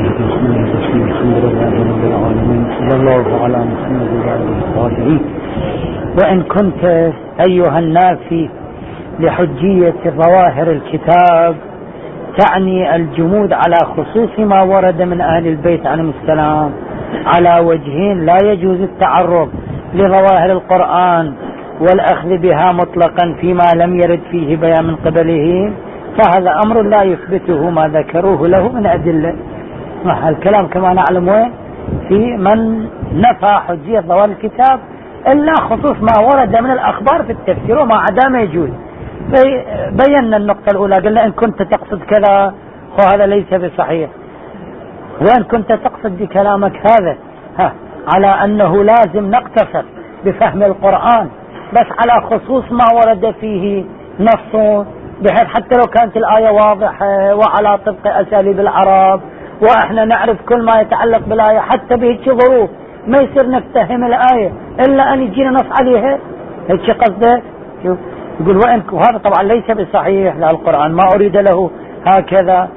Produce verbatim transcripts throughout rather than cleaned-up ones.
الحمد لله رب العالمين، صلى الله على محمد وعلى آله. وإن كنت أيها النافي لحجية ظواهر الكتاب تعني الجمود على خصوص ما ورد من أهل البيت عليهم السلام على وجهين: لا يجوز التعرض لظواهر القرآن والأخذ بها مطلقا فيما لم يرد فيه بيان من قبله، فهذا أمر لا يثبته ما ذكروه له من أدلة. الكلام كما نعلم وين في من نفى حجية ظواهر الكتاب إلا خصوص ما ورد من الأخبار في التفسير وما عدا ما يجوز. بينا النقطة الأولى، قلنا إن كنت تقصد كذا وهذا ليس بصحيح، وإن كنت تقصد بكلامك هذا ها على أنه لازم نقتصر بفهم القرآن بس على خصوص ما ورد فيه نص، بحيث حتى لو كانت الآية واضحة وعلى طبق أساليب العرب وإحنا نعرف كل ما يتعلق بالآية حتى بهيك ظروف ما يصير نفتهم الآية إلا أن يجينا نص عليها، هيك قصده. يقول وإن، وهذا طبعا ليس بصحيح، لا القرآن ما أريد له هكذا.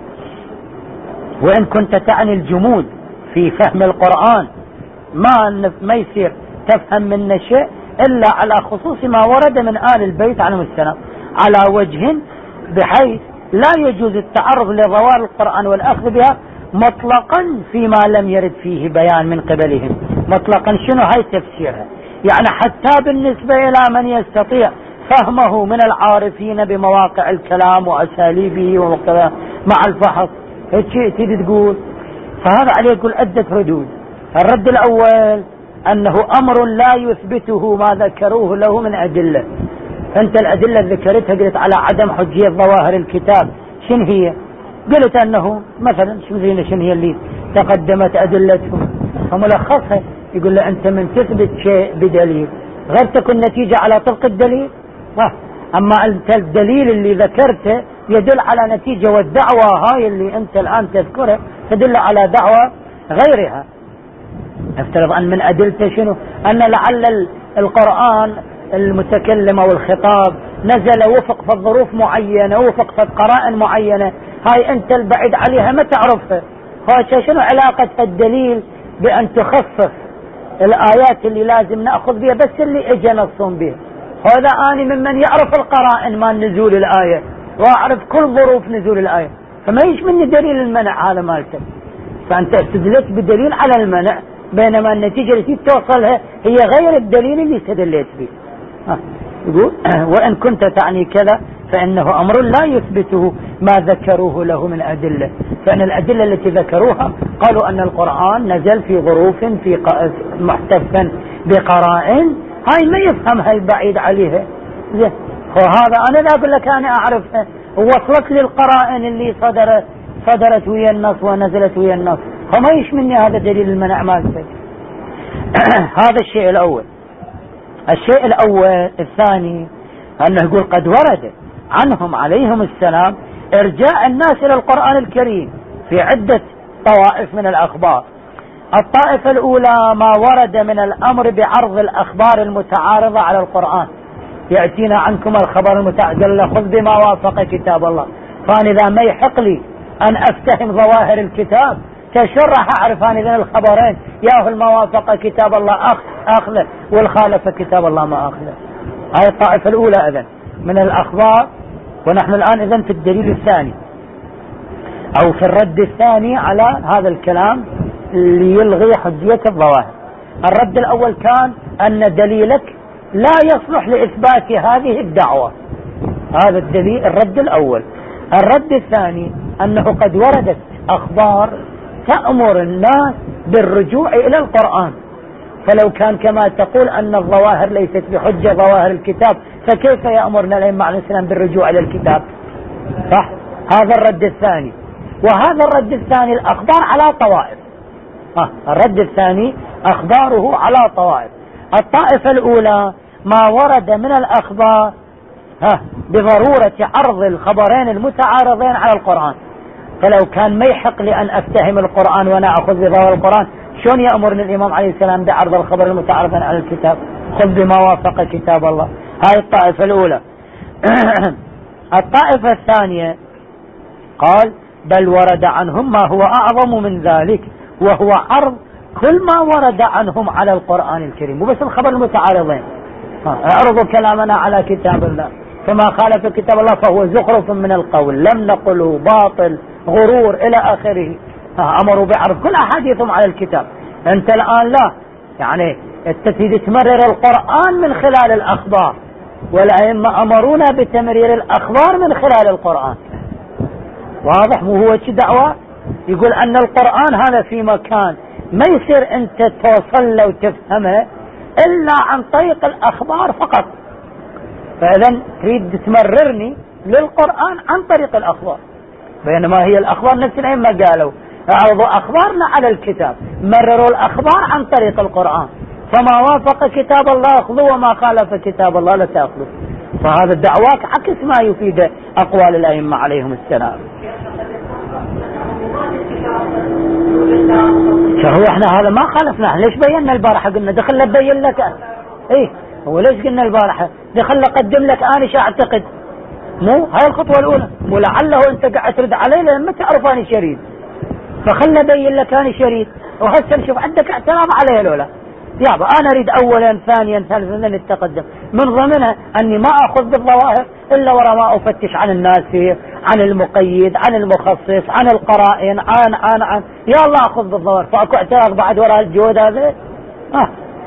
وإن كنت تعني الجمود في فهم القرآن ما ما يصير تفهم من شيء إلا على خصوص ما ورد من آل البيت عليهم السلام على وجه بحيث لا يجوز التعرض لظواهر القرآن والأخذ بها مطلقا فيما لم يرد فيه بيان من قبلهم. مطلقا شنو هاي تفسيرها؟ يعني حتى بالنسبة إلى من يستطيع فهمه من العارفين بمواقع الكلام وأساليبه ومقتضى مع الفحص، هيك شيء تريد تقول. فهذا عليه يقول عدة ردود. الرد الأول أنه أمر لا يثبته ما ذكروه له من أدلة. أنت الأدلة اللي ذكرتها قلت على عدم حجية ظواهر الكتاب، شن هي؟ قلت أنه مثلا شو زينا شن هي اللي تقدمت أدلتهم فملخصها. يقول له أنت من تثبت شيء بدليل غير تكون نتيجة على طبق الدليل، أما أنت الدليل اللي ذكرته يدل على نتيجة، والدعوة هاي اللي أنت الآن تذكرها تدل على دعوة غيرها. افترض أن من أدلته شنو؟ أن لعل القرآن المتكلم أو الخطاب نزل وفق في الظروف معينة، وفق في قرائن معينة، هاي أنت البعيد عليها ما تعرفها. هاي شنو علاقة الدليل بأن تخصص الآيات اللي لازم نأخذ بها بس اللي اجى نصهم بها؟ هذا أنا ممن يعرف القرائن ما نزول الآية وأعرف كل ظروف نزول الآية، فما يش مني دليل المنع هذا مالته. فأنت استدلت بدليل على المنع بينما النتيجة التي توصلها هي غير الدليل اللي استدلت به. يقول وإن كنت تعني كذا فإنه أمر لا يثبته ما ذكروه له من أدلة، فإن الأدلة التي ذكروها قالوا أن القرآن نزل في ظروف في محتفا بقرائن، هاي ما يفهمها البعيد عليها. وهذا أنا لا أقول لك أنا أعرفها، ووصلت لي القرائن اللي صدرت صدرت ويا النص ونزلت ويا النص، فما يشملني هذا دليل المنع مالتك. هذا الشيء الأول. الشيء الأول الثاني أنه يقول قد ورد عنهم عليهم السلام إرجاء الناس إلى القرآن الكريم في عدة طوائف من الأخبار. الطائفة الأولى ما ورد من الأمر بعرض الأخبار المتعارضة على القرآن، يأتينا عنكم الخبر المتعارض قال خذ بما وافق كتاب الله، فأنا إذا ما يحق لي أن أفتهم ظواهر الكتاب كشرح أعرف أن إذن الخبرين ياهو الموافق كتاب الله أخذه والخالف كتاب الله ما أخذه. هاي الطائفة الأولى إذن من الأخبار. ونحن الآن إذن في الدليل الثاني أو في الرد الثاني على هذا الكلام اللي يلغي حجية الظواهر. الرد الأول كان أن دليلك لا يصلح لإثبات هذه الدعوة، هذا الدليل الرد الأول. الرد الثاني أنه قد وردت أخبار تأمر الناس بالرجوع إلى القرآن، فلو كان كما تقول أن الظواهر ليست بحجة ظواهر الكتاب فكيف يأمرنا الأئمة عليه السلام بالرجوع إلى الكتاب؟ صح؟ هذا الرد الثاني. وهذا الرد الثاني الأخبار على طوائف. آه. الرد الثاني أخباره على طوائف. الطائفة الأولى ما ورد من الأخبار ها بضرورة عرض الخبرين المتعارضين على القرآن، فلو كان ما يحق لي أن أفتهم القرآن وأنا أخذ بظاهر القرآن شلون يأمرني الإمام عليه السلام بعرض الخبر المتعارضين على الكتاب؟ خذ بما وافق كتاب الله. هاي الطائفة الأولى. الطائفة الثانية قال بل ورد عنهم ما هو أعظم من ذلك، وهو عرض كل ما ورد عنهم على القرآن الكريم، مو بس الخبر المتعارضين. اعرضوا كلامنا على كتاب الله، فما خالف كتاب الله فهو زخرف من القول، لم نقله، باطل، غرور إلى آخره. أمروا بعرض كل أحاديثهم على الكتاب. أنت الآن لا، يعني تريد تمرر القرآن من خلال الأخبار، والأئمة أمرونا بتمرير الأخبار من خلال القرآن. واضح؟ مو هو شي دعوة يقول أن القرآن هذا في مكان ما يصير أنت توصل له وتفهمه إلا عن طريق الأخبار فقط، فإذا تريد تمررني للقرآن عن طريق الأخبار، بينما هي الأخبار نفس الأئمة قالوا اعرضوا أخبارنا على الكتاب، مرروا الأخبار عن طريق القرآن، فما وافق كتاب الله أخذوا وما خالف كتاب الله لا تأخذوا. فهذا الدعواك عكس ما يفيد أقوال الأئمة عليهم السلام. شهو احنا هذا ما خالفنا، ليش بينا البارحة؟ قلنا دخل نبين لك. ايه هو ليش قلنا البارحة دخل نقدم لك انا شو اعتقد، مو هاي الخطوة الاولى، ولعله انت قاعد ترد علي لان ما تعرف اني شريد، فخلنا ابين لك اني شريد، وهسه نشوف عندك اعتراض علي لولا. يابا انا اريد اولا ثانيا ثالثا نتقدم، من ضمنها اني ما اخذ بالظواهر الا ورا ما افتش عن الناس فيه، عن المقيد، عن المخصص، عن القرائن، عن عن عن يا الله اخذ بالظواهر. فاكو اعتراض بعد وراء الجهود هذا؟ اه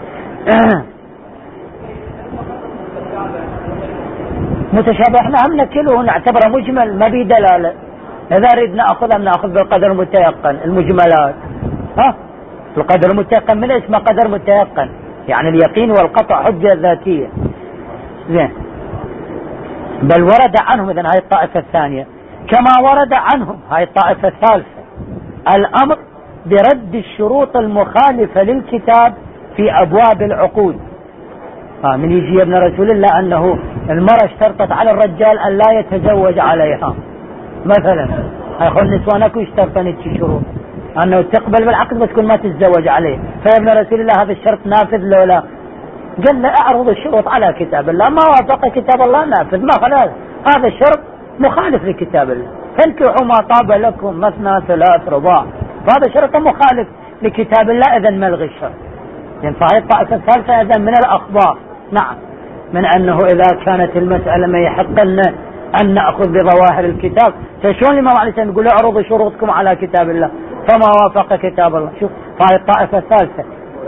متشابه احنا هم نكله نعتبره مجمل ما بيه دلاله، اذا اريد ناخذ ناخذ بالقدر المتيقن المجملات. ها القدر المتيقن من اسمه قدر متيقن، يعني اليقين والقطع حجة ذاتية. زين، بل ورد عنهم، اذن هاي الطائفة الثانية، كما ورد عنهم هاي الطائفة الثالثة الامر برد الشروط المخالفة للكتاب في ابواب العقود. ها من يجي ابن رسول الله انه المرأة اشترطت على الرجال ان لا يتزوج عليها مثلا، هاي خل نسوانك واشترطن شروط انه تقبل بالعقد بس كل ما تتزوج عليه، فيا ابن رسول الله هذا الشرط نافذ لو لا؟ قال له اعرض الشروط على كتاب الله، ما وافق كتاب الله نافذ، ما خلاص هذا الشرط مخالف لكتاب الله، فانكحوا ما طاب لكم مثنى ثلاث رباع، فهذا شرط مخالف لكتاب الله، اذا ملغي الشرط. يعني فهي الطائفة الثالثة اذا من الاخبار، نعم، من انه اذا كانت المسألة ما يحق لنا ان ناخذ بظواهر الكتاب، فشلون الامام عليه السلام يقول اعرضوا شروطكم على كتاب الله فما وافق كتاب الله؟ شوف هاي الطائفة الثالثة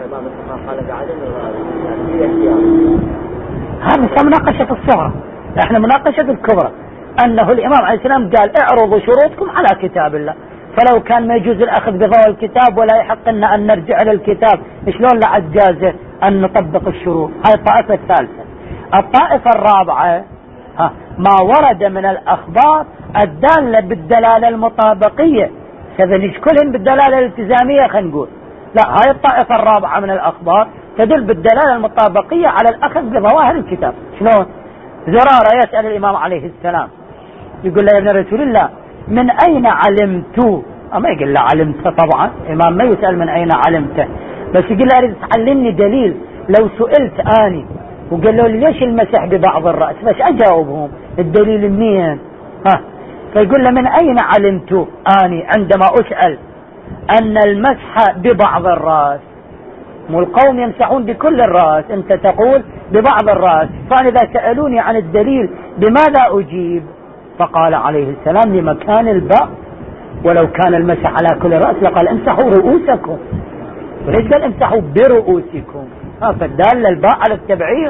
هذا مناقشة الصغرى، احنا مناقشة الكبرى، انه الامام عليه السلام قال اعرضوا شروطكم على كتاب الله، فلو كان ما يجوز الاخذ بظواهر الكتاب ولا يحق لنا ان نرجع للكتاب، شلون لعد جازه ان نطبق الشروط؟ هاي الطائفة الثالثة. الطائفة الرابعة ها ما ورد من الاخبار الدالة بالدلالة المطابقية، كذا نشكلهم بالدلالة الالتزامية خلينا نقول، لا هاي الطائفة الرابعة من الأخبار تدل بالدلالة المطابقية على الأخذ بظواهر الكتاب. شلون؟ زرارة يسأل الإمام عليه السلام يقول له يا ابن رسول الله من أين علمت؟ أما يقول له علمت، طبعا الإمام ما يسأل من أين علمت، بس يقول له أريد تعلمني دليل، لو سئلت آني وقال له ليش المسح ببعض الرأس بس أجاوبهم الدليل منين؟ ها فيقول له من أين علمت آني عندما أسأل أن المسح ببعض الرأس؟ مو القوم يمسحون بكل الرأس، أنت تقول ببعض الرأس، فأنا إذا سألوني عن الدليل بماذا أجيب؟ فقال عليه السلام لمكان الباء، ولو كان المسح على كل رأس لقال امسحوا رؤوسكم، وليش قال امسحوا برؤوسكم؟ ها فالدال الباء على التبعير.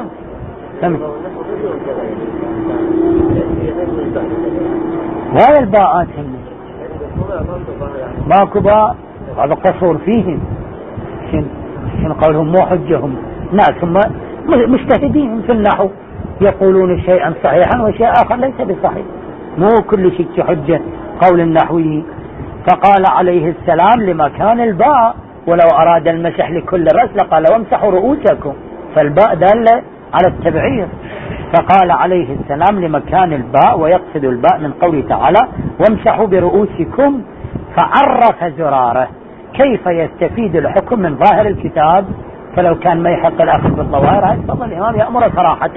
وهذا الباءات هم ماكو باء، هذا قصور فيهم، شن قولهم مو حجهم، ناس هم مجتهدين في النحو يقولون شيئا صحيحا وشيء آخر ليس بصحيح، مو كل شيء حجة قول النحوي. فقال عليه السلام لمكان الباء، ولو أراد المسح لكل رأس لقال وامسحوا رؤوسكم، فالباء دالة على التبعير. فقال عليه السلام لمكان الباء، ويقصد الباء من قوله تعالى وامسحوا برؤوسكم. فعرف زراره كيف يستفيد الحكم من ظاهر الكتاب، فلو كان ما يحق الأخذ بالظواهر هذا الإمام يأمر صراحة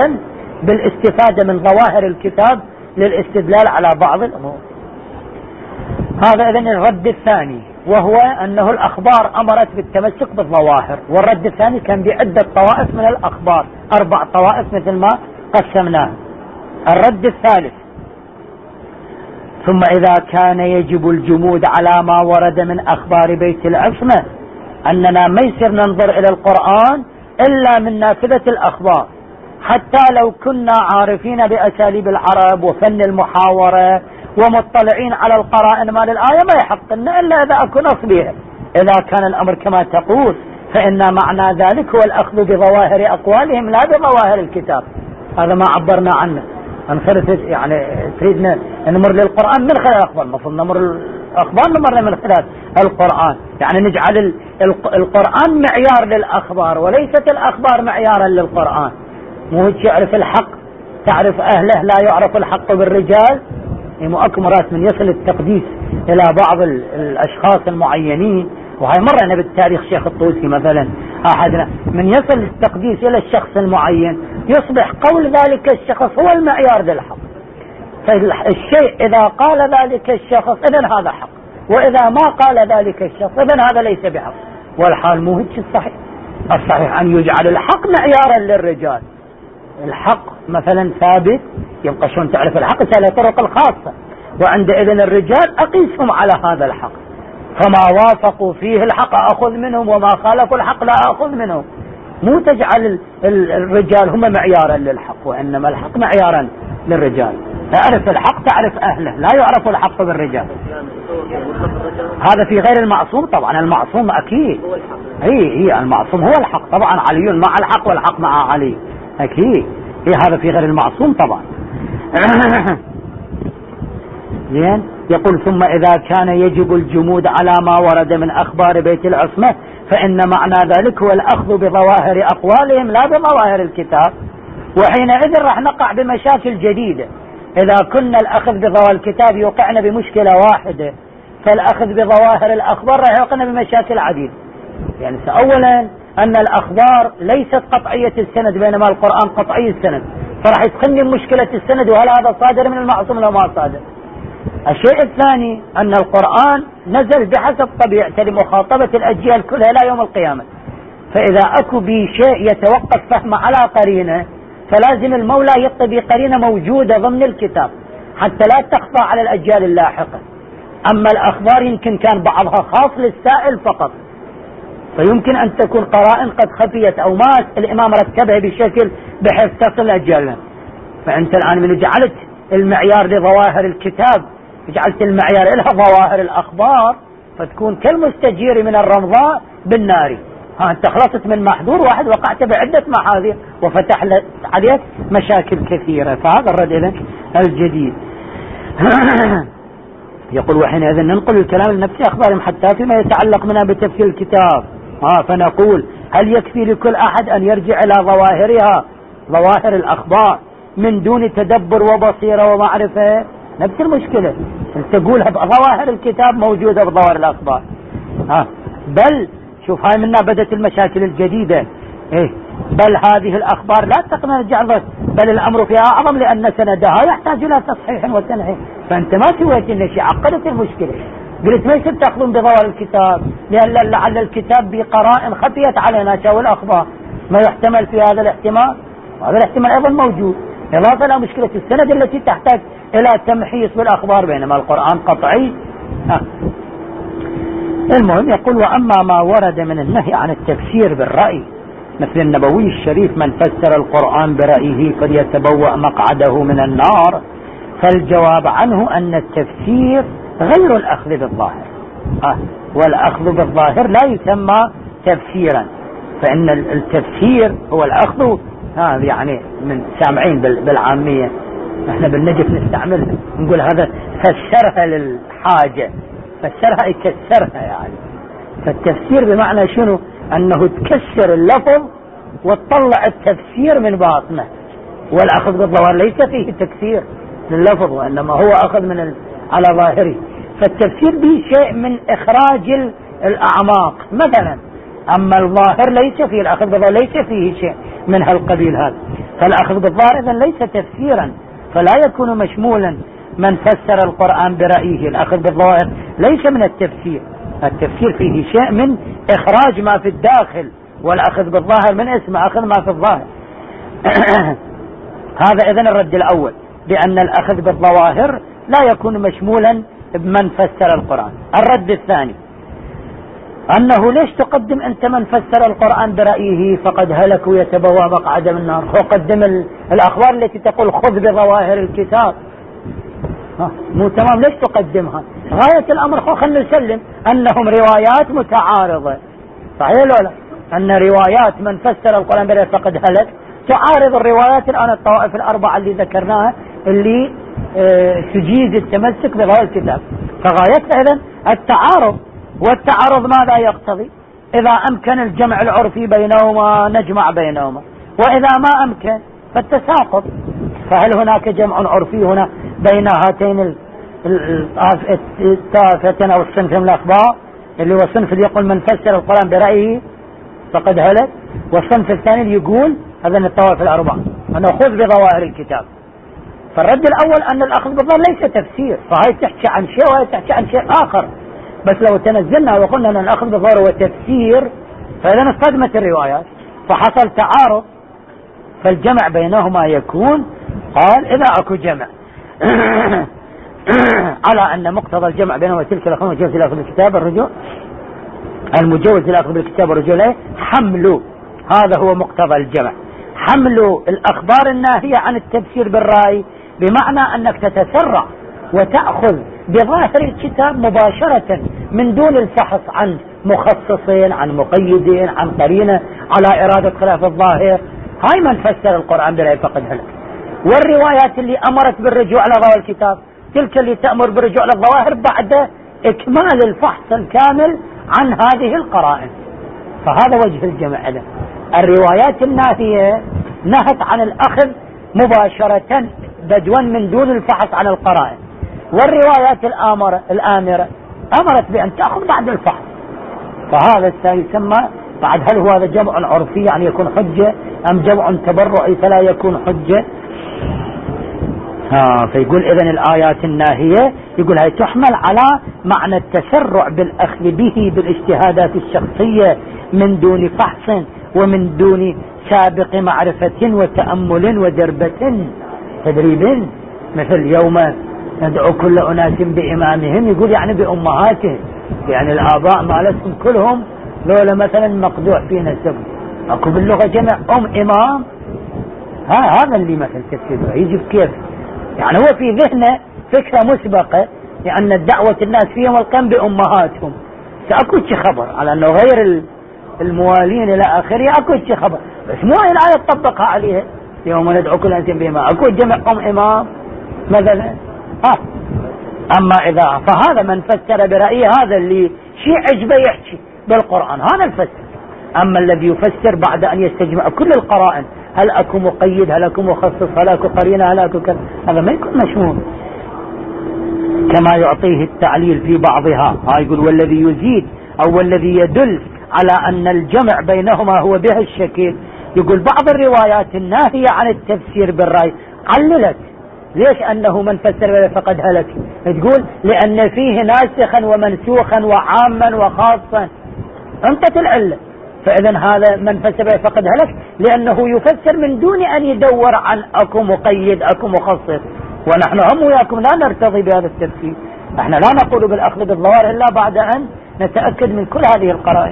بالاستفادة من ظواهر الكتاب للاستدلال على بعض الأمور. هذا إذن الرد الثاني، وهو أنه الأخبار أمرت بالتمسك بالظواهر، والرد الثاني كان بعدة طوائف من الأخبار، أربع طوائف مثل ما قسمناه. الرد الثالث: ثم إذا كان يجب الجمود على ما ورد من أخبار بيت العصمة، أننا ما يصير ننظر إلى القرآن إلا من نافذة الأخبار، حتى لو كنا عارفين بأساليب العرب وفن المحاورة ومطلعين على القرائن مال الآية، ما يحق لنا إلا إذا أكو نص بها. إذا كان الأمر كما تقول فإن معنى ذلك هو الأخذ بظواهر أقوالهم لا بظواهر الكتاب. هذا ما عبرنا عنه. أنصرت يعني تريدنا نمر للقرآن من خلال الأخبار، المفروض نمر الأخبار نمر من خلال القرآن، يعني نجعل القرآن معيار للأخبار وليست الأخبار معيارا للقرآن. مو هيك يعرف الحق تعرف أهله، لا يعرف الحق بالرجال. مو أكو مرات من يصل التقديس إلى بعض الأشخاص المعينين، وهي مرة بالتاريخ شيخ الطوسي مثلا أحدنا، من يصل التقديس إلى الشخص المعين يصبح قول ذلك الشخص هو المعيار للحق. فالشيء إذا قال ذلك الشخص إذن هذا حق، وإذا ما قال ذلك الشخص إذن هذا ليس بحق. والحال مو هيك الصحيح. الصحيح أن يجعل الحق معيارا للرجال. الحق مثلا ثابت، يبقى شلون تعرف الحق؟ على طرق الخاصة، وعندئذ الرجال أقيسهم على هذا الحق، فما وافقوا فيه الحق أخذ منهم، وما خالفوا الحق لا أخذ منهم. مو تجعل الرجال هم معيارا للحق، وإنما الحق معيارا للرجال. تعرف الحق تعرف أهله، لا يعرف الحق بالرجال. هذا في غير المعصوم طبعا. المعصوم أكيد هي هي المعصوم هو الحق طبعا، علي مع الحق والحق مع علي أكيد. هي هذا في غير المعصوم طبعا. زين. يقول: ثم إذا كان يجب الجمود على ما ورد من أخبار بيت العصمة، فإن معنى ذلك هو الأخذ بظواهر أقوالهم لا بظواهر الكتاب، وحينئذ راح نقع بمشاكل جديدة. إذا كنا الأخذ بظواهر الكتاب يوقعنا بمشكلة واحدة، فالأخذ بظواهر الأخبار راح يوقعنا بمشاكل عديدة. يعني أولا أن الأخبار ليست قطعية السند، بينما القرآن قطعي السند، فراح يدخلني مشكلة السند، وهل هذا صادر من المعصوم لو ما صادر. الشيء الثاني أن القرآن نزل بحسب طبيعته لمخاطبة الأجيال كلها إلى يوم القيامة، فإذا أكو بشيء يتوقف فهم على قرينة فلازم المولى يعطي بقرينة موجودة ضمن الكتاب حتى لا تخفى على الأجيال اللاحقة. أما الأخبار يمكن كان بعضها خاص للسائل فقط، فيمكن أن تكون قرائن قد خفيت أو ما الإمام رتبها بشكل بحيث تصل الأجيال. فأنت الآن من جعلت المعيار لظواهر الكتاب جعلت المعيار لها ظواهر الأخبار، فتكون كالمستجير من الرمضاء بالنار. ها أنت خلصت من محظور واحد وقعت بعدة محاذير وفتح عليك مشاكل كثيرة. فهذا الرد إذن الجديد. يقول: وحينئذ ننقل الكلام لنفس أخبارهم حتى فيما يتعلق منها بتفسير الكتاب. ها فنقول: هل يكفي لكل أحد أن يرجع إلى ظواهرها ظواهر الأخبار من دون تدبر وبصيرة ومعرفة؟ نفس المشكلة تقولها بظواهر الكتاب موجودة بظواهر الأخبار. ها بل شوف هاي منا بدت المشاكل الجديدة. إيه بل هذه الأخبار لا تقنرجع، بل الأمر فيها أعظم لأن سندها يحتاج إلى تصحيح وتنحيح. فأنت ما سويت إن شيء، عقدت المشكلة. قلت ما يصير تأخذون بظواهر الكتاب لأن لعل الكتاب بقرائن خفيت علينا شو الأخبار، ما يحتمل في هذا الاحتمال، وهذا الاحتمال أيضا موجود، إضافة إلى مشكلة السند التي تحتاج إلى تمحيص بالأخبار، بينما القرآن قطعي. ها. المهم يقول: وأما ما ورد من النهي عن التفسير بالرأي مثل النبوي الشريف: من فسر القرآن برأيه فليتبوأ مقعده من النار، فالجواب عنه أن التفسير غير الأخذ بالظاهر. آه. والأخذ بالظاهر لا يسمى تفسيرا، فإن التفسير هو الأخذ. هذا يعني من سامعين بالعامية احنا بالنجف نستعملها، نقول هذا فسرها للحاجة، فسرها يكسرها يعني. فالتفسير بمعنى شنو؟ أنه تكسر اللفظ وتطلع التفسير من باطنه. والأخذ بالظواهر ليس فيه تكسير لللفظ، وإنما هو أخذ من ال... على ظاهره. فالتفسير به شيء من إخراج الأعماق مثلا، أما الظاهر ليس فيه، الأخذ بالظاهر ليس فيه شيء من هالقبيل هذا. فالأخذ بالظاهر إذن ليس تفسيرا، فلا يكون مشمولا من فسر القرآن برأيه. الأخذ بالظواهر ليس من التفسير، التفسير فيه شيء من إخراج ما في الداخل، والأخذ بالظاهر من اسم أخذ ما في الظاهر. هذا إذن الرد الأول، بأن الأخذ بالظواهر لا يكون مشمولا بمن فسر القرآن. الرد الثاني أنه ليش تقدم أنت من فسر القرآن برأيه فقد هلك ويتبوى مقعد من النار؟ هو قدم الأخبار التي تقول خذ بظواهر الكتاب، مو تمام؟ ليش تقدمها؟ غاية الأمر خو خلنا نسلم أنهم روايات متعارضة، صحيح ولا لا؟ أن روايات من فسر القرآن برأيه فقد هلك تعارض الروايات الآن الطوائف الأربعة اللي ذكرناها اللي اه تجيز التمسك بظواهر الكتاب. فغايتها إذن التعارض، والتعارض ماذا يقتضي؟ إذا أمكن الجمع العرفي بينهما نجمع بينهما، وإذا ما أمكن فالتساقط. فهل هناك جمع عرفي هنا بين هاتين الطائفتين أو الصنف من الأخبار، اللي هو الصنف اللي يقول من فسر القرآن برأيه فقد هلك، والصنف الثاني اللي يقول هذا الطوائف الأربعة أنه خذ بظواهر الكتاب. فالرد الأول أن الأخذ بالظاهر ليس تفسير، فهي تحكي عن شيء وهي تحكي عن شيء آخر. بس لو تنزلنا وقلنا أن الأخذ بالظاهر هو تفسير فإذا اصطدمت الروايات فحصل تعارض، فالجمع بينهما يكون قال إذا أكو جمع على أن مقتضى الجمع بينهما تلك الأخذ المجوز الأخذ بالكتاب الرجوع المجوز الأخذ بالكتاب الرجوع له حمل، هذا هو مقتضى الجمع، حمل الأخبار الناهية عن التفسير بالرأي، بمعنى أنك تتسرع وتأخذ بظاهر الكتاب مباشرة من دون الفحص عن مخصصين عن مقيدين عن قرينة على إرادة خلاف الظاهر. هاي من فسر القرآن برأيه فقد هلك. والروايات اللي أمرت بالرجوع على ظاهر الكتاب تلك اللي تأمر بالرجوع للظواهر بعد إكمال الفحص الكامل عن هذه القرائن. فهذا وجه الجمع له. الروايات الناهية نهت عن الأخذ مباشرة بدوا من دون الفحص عن القرائن، والروايات الآمرة الآمرة أمرت بأن تأخذ بعد الفحص. فهذا يسمى بعد هل هو هذا جمع عرفي يعني يكون حجة أم جمع تبرعي فلا يكون حجة؟ ها فيقول إذن الآيات الناهية يقول هي تحمل على معنى التسرع بالأخذ به بالاجتهادات الشخصية من دون فحص ومن دون سابق معرفة وتأمل ودربة تدريب، مثل يوم ندعو كل أناس بإمامهم، يقول يعني بأمهاتهم، يعني الآباء مالتهم كلهم لولا مثلا مقدوع في نسب أكو باللغة جمع أم إمام. ها هذا اللي مثل تفسيره يجب كيف يعني هو في ذهنه فكرة مسبقة لأن الدعوة الناس فيهم القيام بأمهاتهم، فأكو شي خبر على أنه غير الموالين إلى آخره، أكو شي خبر بس مو هاي الآية تطبقها عليها يوم ندعو كل أنس بإمام، أكو جمع أم إمام مثلا. ها أما إذا فهذا من فسر برأيه هذا اللي شيء عجبه يحكي بالقرآن هذا الفسر. أما الذي يفسر بعد أن يستجمع كل القرائن هل أكو مقيد هل أكو مخصص هل أكو قرينة هل أكو كذا، هذا ما يكون مشمول كما يعطيه التعليل في بعضها. ها يقول والذي يزيد أو والذي يدل على أن الجمع بينهما هو به الشكل، يقول بعض الروايات الناهية عن التفسير بالرأي عللت ليش أنه من فسر فقد هلك، تقول لأن فيه ناسخا ومنسوخا وعاما وخاصا، انت العلة. فإذا هذا من فسر فقد هلك لأنه يفسر من دون أن يدور عن أكو مقيد أكو مخصص، ونحن هم وياكم لا نرتضي بهذا التفسير، احنا لا نقول بالأخذ بالظواهر إلا بعد أن نتأكد من كل هذه القرائن،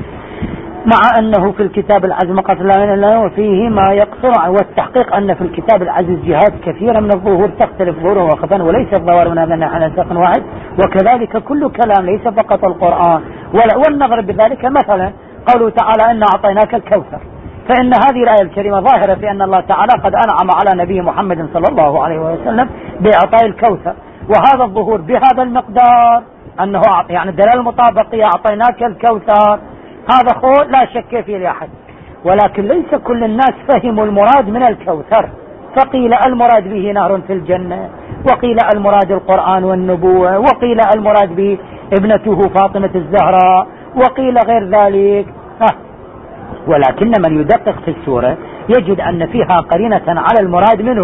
مع أنه في الكتاب العزيز قتل الله وفيه ما يقصر، والتحقيق أن في الكتاب العزيز جهات كثيرة من الظهور تختلف ظهورها وخفا وليس الظواهر من هذا النحو على ساق واحد، وكذلك كل كلام ليس فقط القرآن. والنظر بذلك مثلا قوله تعالى إنا أعطيناك الكوثر، فإن هذه الآية الكريمة ظاهرة في أن الله تعالى قد أنعم على نبي محمد صلى الله عليه وسلم بإعطاء الكوثر، وهذا الظهور بهذا المقدار أنه يعني الدلالة المطابقية أعطيناك الكوثر هذا خو لا شك فيه لأحد، ولكن ليس كل الناس فهموا المراد من الكوثر، فقيل المراد به نهر في الجنة، وقيل المراد القرآن والنبوة، وقيل المراد به ابنته فاطمة الزهراء، وقيل غير ذلك. ولكن من يدقق في السورة يجد أن فيها قرينة على المراد منه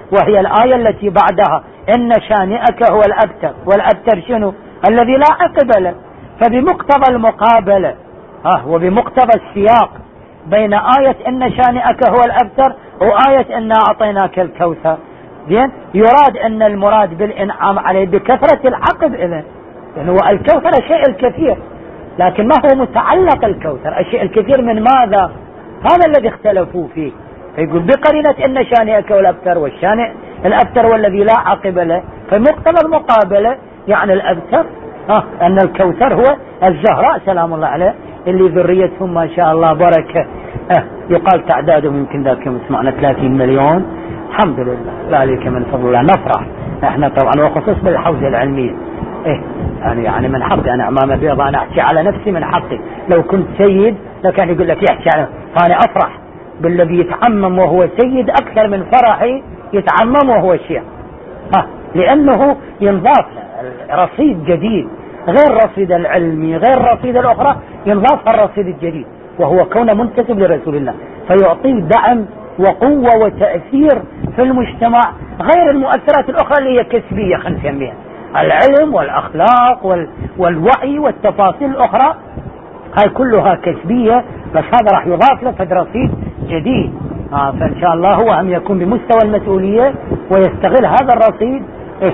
وهي الآية التي بعدها إن شانئك هو الأبتر. والأبتر شنو؟ الذي لا عقب له. فبمقتضى المقابلة اه وبمقتضى السياق بين آية إن شانئك هو الأبتر وآية إنا أعطيناك الكوثر، زين، يراد أن المراد بالإنعام عليه بكثرة العقب إذن، يعني هو الكوثر الشيء الكثير، لكن ما هو متعلق الكوثر الشيء الكثير من ماذا؟ هذا الذي اختلفوا فيه. فيقول بقرينة إن شانئك هو الأبتر، والشانئ الأبتر والذي لا عقب له، فمقتضى المقابلة يعني الأبتر ها أن الكوثر هو الزهراء سلام الله عليه اللي ذريتهم ما شاء الله بركة، اه يقال تعدادهم يمكن ذاك يوم سمعنا ثلاثين مليون. الحمد لله ذلك من فضل الله، نفرح احنا طبعا، وخصوصا بالحوزة العلمية. ايه يعني يعني من حقي انا عمامة بيضاء انا احكي على نفسي، من حقي لو كنت سيد لكان يقول لك يحكي على، فانا افرح بالذي يتعمم وهو سيد اكثر من فرحي يتعمم وهو شيخ، ها لانه ينضاف رصيد جديد غير رصيد العلمي غير رصيد الاخرى، ينضاف الرصيد الجديد وهو كونه منتسب لرسول الله، فيعطيه دعم وقوة وتأثير في المجتمع غير المؤثرات الأخرى اللي هي كسبية خلينا نسميها، العلم والأخلاق وال... والوعي والتفاصيل الأخرى هاي كلها كسبية، بس هذا راح يضاف له فد رصيد جديد. آه فإن شاء الله هو أن يكون بمستوى المسؤولية ويستغل هذا الرصيد إيه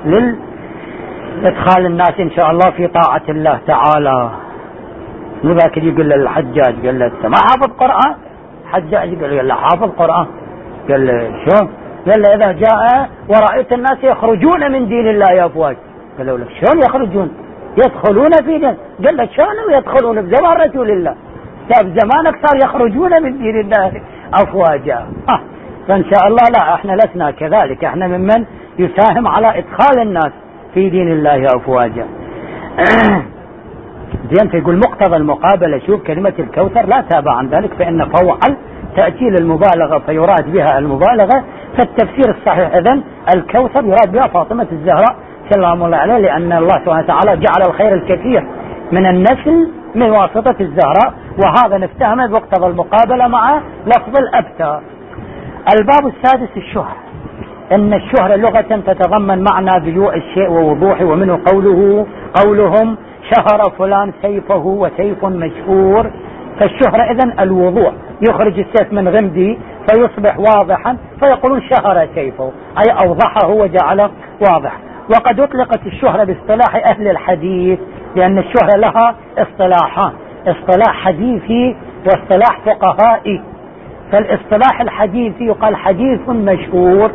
لإدخال الناس إن شاء الله في طاعة الله تعالى. وذاك يقول للحجاج قال له أنت ما حافظ قرآن؟ حجاج قال له حافظ قرآن. قال له شو؟ قال له إذا جاء ورأيت الناس يخرجون من دين الله أفواج. قال له شلون يخرجون؟ يدخلون في دين. قال له شلون يدخلون بزمان رسول الله؟ تاب زمانك صار يخرجون من دين الله أفواجا. آه. فإن شاء الله لا احنا لسنا كذلك، احنا ممن يساهم على إدخال الناس في دين الله أفواجا. زين، فيقول مقتضى المقابلة، شوف كلمة الكوثر لا تابع عن ذلك فإن فوعل تأتي للمبالغة فيراد بها المبالغة، فالتفسير الصحيح إذن الكوثر يراد بها فاطمة الزهراء سلام الله عليه، لأن الله سبحانه وتعالى جعل الخير الكثير من النسل من واسطة الزهراء، وهذا نفتهمه بمقتضى المقابلة مع لفظ الأبتر. الباب السادس الشهرة. إن الشهرة لغة تتضمن معنى بيوع الشيء ووضوحه، ومنه قوله قولهم شهر فلان سيفه وسيف مشهور. فالشهرة إذن الوضوح، يخرج السيف من غمده فيصبح واضحا فيقولون شهر سيفه أي أوضحه وجعله واضح. وقد أطلقت الشهرة باصطلاح أهل الحديث، لأن الشهرة لها اصطلاحان، اصطلاح حديثي واصطلاح فقهائي. فالاصطلاح الحديثي يقال حديث مشهور،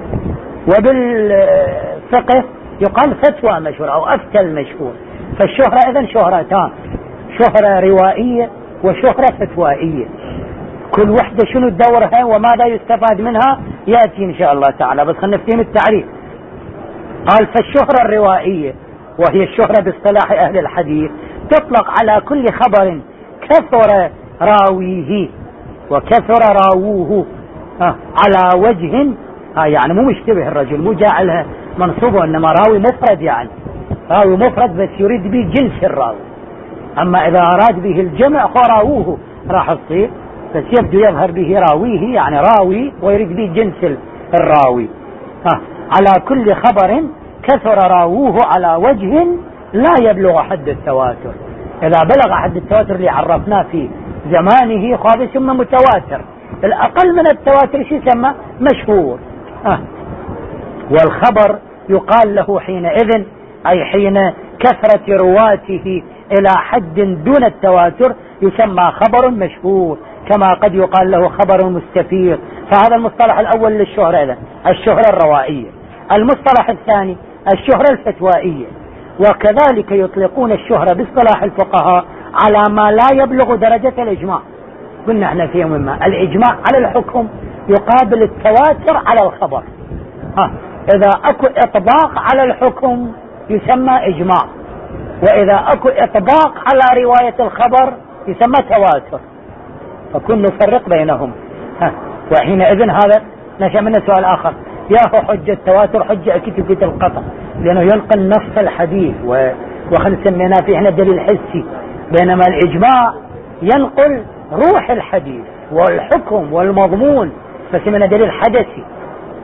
وبالفقه يقال فتوى مشهور أو أفتى المشهور. فالشهرة إذن شهرتان، شهرة روائية وشهرة فتوائية، كل وحدة شنو دورها وماذا يستفاد منها يأتي إن شاء الله تعالى، بس خلينا نفهم التعريف. قال فالشهرة الروائية وهي الشهرة باصطلاح أهل الحديث تطلق على كل خبر كثر راويه وكثر راووه آه على وجه آه يعني مو مشتبه الرجل، مو جاعلها منصوبه، إنما راوي مفرد، يعني راوي مفرد بس يريد به جنس الراوي. أما إذا أراد به الجمع فراووه راح تصير، بس يبدو يظهر به راويه يعني راوي ويريد به جنس الراوي. آه على كل خبر كثر راووه على وجه لا يبلغ حد التواتر. إذا بلغ حد التواتر اللي عرفناه في زمانه هذا يسمى متواتر، الأقل من التواتر شو يسمى؟ مشهور. آه. والخبر يقال له حينئذ أي حين كثرة رواته إلى حد دون التواتر يسمى خبر مشهور، كما قد يقال له خبر مستفيض. فهذا المصطلح الأول للشهرة، إذن الشهرة الروائية. المصطلح الثاني الشهرة الفتوائية، وكذلك يطلقون الشهرة باصطلاح الفقهاء على ما لا يبلغ درجة الإجماع. قلنا احنا في يوم ما الإجماع على الحكم يقابل التواتر على الخبر. ها إذا أكو إطباق على الحكم يسمى إجماع، وإذا أكو إطباق على رواية الخبر يسمى تواتر، فكن نفرق بينهم. ها وحينئذ هذا نشأ منه سؤال آخر، يا حجة التواتر حجة أكيد في القطع، لأنه ينقل نص الحديث وخل سميناه في احنا دليل حسي، بينما الإجماع ينقل روح الحديث والحكم والمضمون فسمينا دليل حدثي.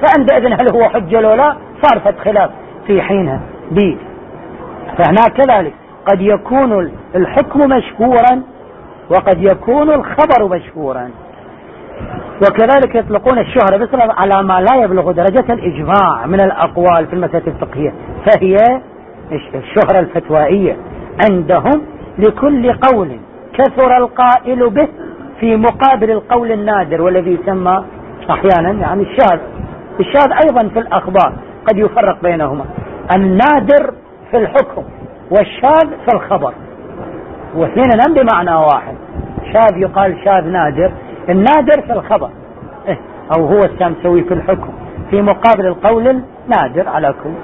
فعندئذ هل هو حجة لو لا؟ صار فت خلاف في حينها دي. فهنا كذلك قد يكون الحكم مشهورا وقد يكون الخبر مشهورا. وكذلك يطلقون الشهرة بس على ما لا يبلغ درجة الإجماع من الأقوال في المسألة الفقهية، فهي الشهرة الفتوائية عندهم لكل قول كثر القائل به في مقابل القول النادر والذي يسمى أحيانا يعني الشاذ. الشاذ أيضا في الأخبار قد يفرق بينهما، النادر في الحكم والشاذ في الخبر، واثنين بمعنى واحد. شاذ يقال شاذ نادر، النادر في الخبر إيه أو هو السامسوي في الحكم في مقابل القول النادر على كل.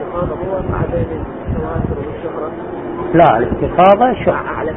لا الاستفاضة شهرة،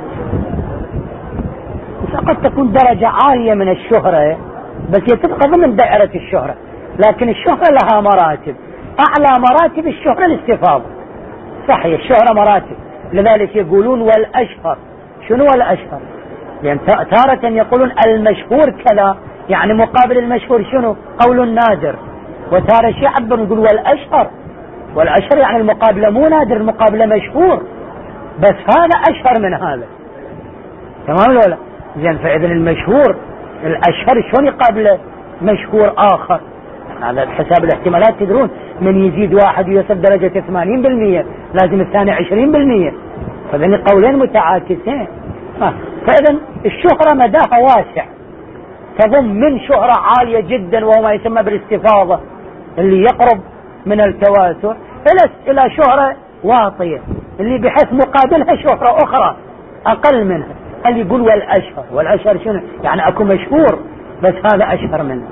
قد تكون درجة عالية من الشهرة بس يتبقى ضمن دائرة الشهرة، لكن الشهرة لها مراتب، أعلى مراتب الشهرة الاستفاضة. صحيح الشهرة مراتب، لذلك يقولون والأشهر. شنو والأشهر؟ يعني تارة يقولون المشهور كذا، يعني مقابل المشهور شنو؟ قول نادر. وتارة شيء عبر يقول والأشهر، والأشهر يعني المقابلة مو نادر، المقابلة مشهور، بس هذا أشهر من هذا. تمام ولا؟ زين فإذن المشهور الأشهر شلون يقابله مشهور آخر؟ هذا بحساب الاحتمالات تدرون من يزيد واحد ويصل درجة ثمانين بالمئة لازم الثاني عشرين بالمئة، فذن قولين متعاكسين. فإذن الشهرة مداها واسع، تضم من شهرة عالية جدا وهو ما يسمى بالاستفاضة اللي يقرب من التواتر إلى شهرة واطية اللي بحيث مقابلها شهرة أخرى أقل منها. اللي يقول والأشهر، والأشهر شنو؟ يعني أكو مشهور بس هذا أشهر منه.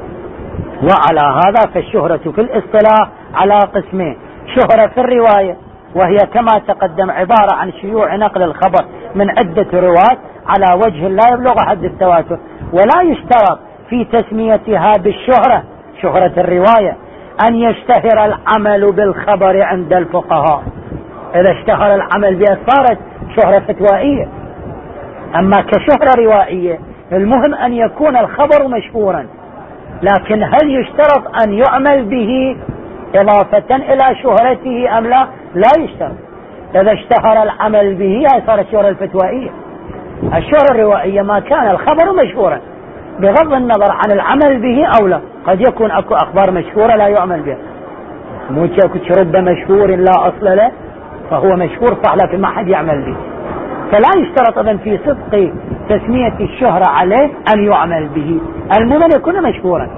وعلى هذا فالشهرة في الاصطلاح على قسمين: شهرة في الرواية وهي كما تقدم عبارة عن شيوع نقل الخبر من عدة رواة على وجه لا يبلغ حد التواتر، ولا يشترط في تسميتها بالشهرة شهرة الرواية أن يشتهر العمل بالخبر عند الفقهاء. إذا اشتهر العمل بها صارت شهرة فتوائية. أما كشهرة روائية المهم أن يكون الخبر مشهورا، لكن هل يشترط أن يعمل به إضافة إلى شهرته أم لا؟ لا يشترط. إذا اشتهر العمل به صارت الشهرة الفتوائية. الشهرة الروائية ما كان الخبر مشهورا بغض النظر عن العمل به أو لا. قد يكون أكو أخبار مشهورة لا يعمل بها، مو أكو رب مشهور لا أصل له فهو مشهور صح لكن ما حد يعمل به. فلا يشترط أيضا في صدق تسمية الشهرة عليه أن يعمل به، المهم أن يكون مشهورا.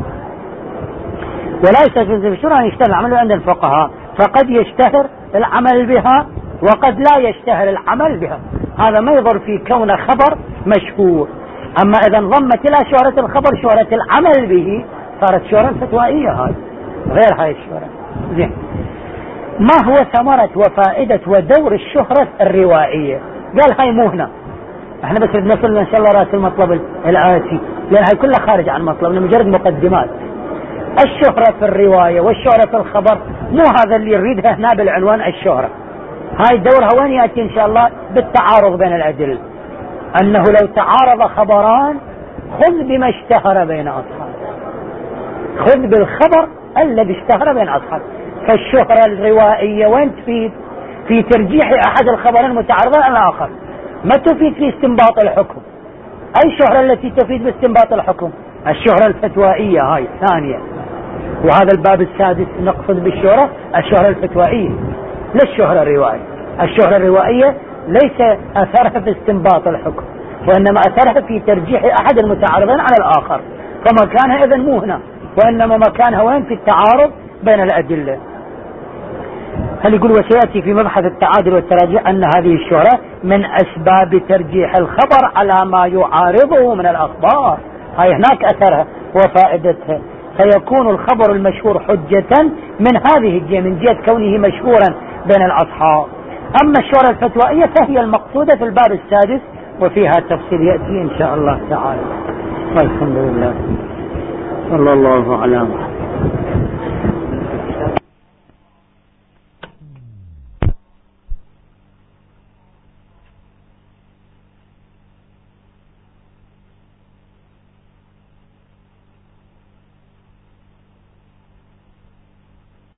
ولا يشترط في الشهرة أن يشتهر العمل عند الفقهاء، فقد يشتهر العمل بها وقد لا يشتهر العمل بها، هذا ما يضر في كون خبر مشهور. أما إذا انضمت إلى شهرة الخبر شهرة العمل به صارت شهرة فتوائية، هذه غير هاي الشهرة. زين، ما هو ثمرة وفائدة ودور الشهرة الروائية؟ قال هاي مو هنا، احنا بس نصل ان شاء الله راس المطلب الآتي، لان هاي كلها خارج عن مطلبنا مجرد مقدمات. الشهرة في الرواية والشهرة في الخبر مو هذا اللي يريدها هنا بالعنوان الشهرة. هاي دورها وين يأتي ان شاء الله؟ بالتعارض بين الأدلة، انه لو تعارض خبران خذ بما اشتهر بين أصحاب، خذ بالخبر الذي اشتهر بين أصحاب. فالشهرة الروائية وين تفيد؟ في ترجيح أحد الخبرين المتعارضين على الآخر، ما تفيد في استنباط الحكم. أي الشهرة التي تفيد باستنباط الحكم؟ الشهرة الفتوائية هاي ثانية. وهذا الباب السادس نقصد بالشهرة الشهرة الفتوائية لا الشهرة الروائية. الشهرة الروائية ليس أثرها في استنباط الحكم، وإنما أثرها في ترجيح أحد المتعارضين على الآخر، فمكانها إذن مو هنا، وإنما مكانها وين؟ في التعارض بين الأدلة. هل يقول وسيأتي في مبحث التعادل والتراجع أن هذه الشهرة من أسباب ترجيح الخبر على ما يعارضه من الأخبار، هاي هناك أثرها وفائدتها. فيكون الخبر المشهور حجة من هذه الجهة، من جهة كونه مشهورا بين الأصحاب. أما الشهرة الفتوائية فهي المقصودة في الباب السادس وفيها تفصيل يأتي إن شاء الله تعالى. والحمد لله صلى الله على محمد.